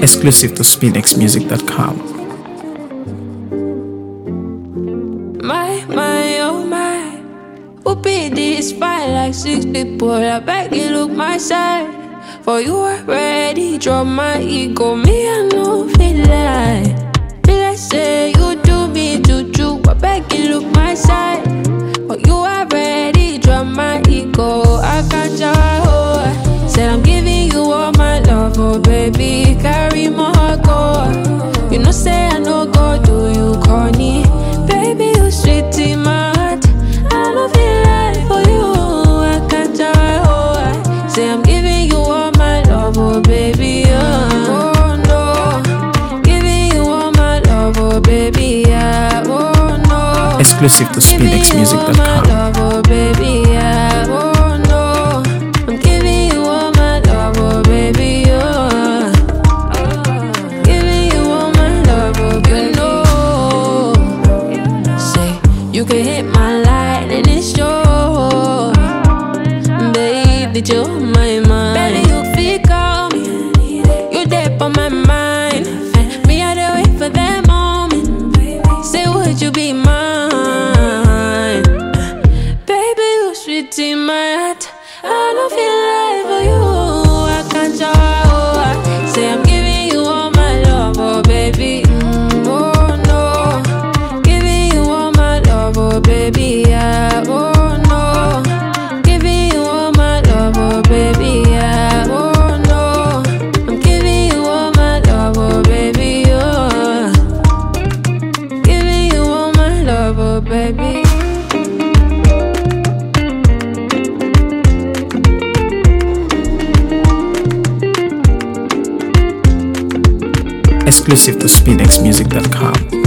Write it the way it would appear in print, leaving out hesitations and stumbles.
Exclusive to SpinXmusic.com. My, oh my. Who paid this fight like 6 people? I beg you look my side. For you already drop my ego. Me, I know feel like say you do me juju. I beg you look my side. For you already drop my ego. I can't hold. Said I'm giving you all my love, oh baby, carry my go. You know say I no go do you corny. Baby, you sweet in my heart. I don't feel like for you. I can't hold. Say I'm giving you all my love, oh baby. Oh no, giving you all my love, oh baby. Oh no, Exclusive to SpinXmusic.com. love, oh baby. Oh no, I'm giving you all my love, oh baby. Oh, giving you all my love, oh baby. You can hit my line and it's yours. Babe, did you on my mind? Better you feel call me. You deep on my mind. Me I dey wait for that moment. Say would you be mine? Baby, you sweet in my heart. I don't feel like for you. I can't show. Say I'm giving you all my love, oh baby. Oh no, giving you all my love, oh baby. Oh no, giving you all my love, oh baby. Oh no, I'm giving you all my love, oh baby. Oh, giving you all my love, oh baby. Exclusive to SpinXmusic.com.